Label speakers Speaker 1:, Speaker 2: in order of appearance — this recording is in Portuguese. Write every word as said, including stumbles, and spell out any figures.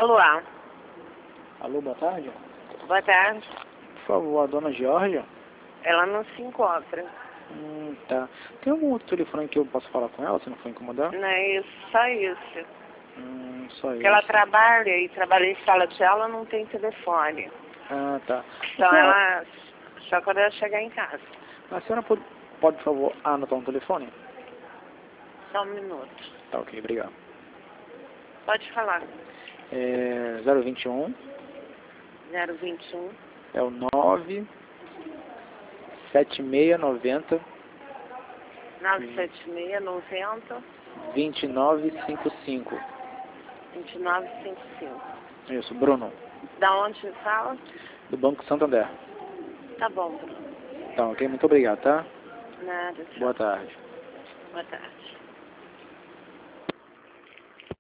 Speaker 1: Alô?
Speaker 2: Alô, boa tarde.
Speaker 1: Boa tarde.
Speaker 2: Por favor, a dona Georgia?
Speaker 1: Ela não se encontra.
Speaker 2: Hum, tá. Tem algum outro telefone que eu posso falar com ela, se não for incomodar?
Speaker 1: Não é isso, só isso.
Speaker 2: Hum, só
Speaker 1: Porque
Speaker 2: isso.
Speaker 1: ela trabalha e trabalha em sala de aula, não tem telefone.
Speaker 2: Ah, tá.
Speaker 1: Então
Speaker 2: Senhora,
Speaker 1: ela, só quando ela chegar em casa.
Speaker 2: a senhora pode, pode, por favor, anotar um telefone?
Speaker 1: Só um minuto.
Speaker 2: Tá, ok, obrigado.
Speaker 1: Pode falar.
Speaker 2: É zero vinte e um,
Speaker 1: zero vinte e um,
Speaker 2: é o nove sete seis nove zero,
Speaker 1: nove sete seis, noventa,
Speaker 2: dois nove cinco cinco.
Speaker 1: vinte e nove cinquenta e cinco.
Speaker 2: Isso, Bruno,
Speaker 1: Da onde você fala?
Speaker 2: do Banco Santander.
Speaker 1: Tá bom, Bruno.
Speaker 2: Tá, ok, muito obrigado, tá?
Speaker 1: Nada, tchau.
Speaker 2: Boa tarde.
Speaker 1: Boa tarde.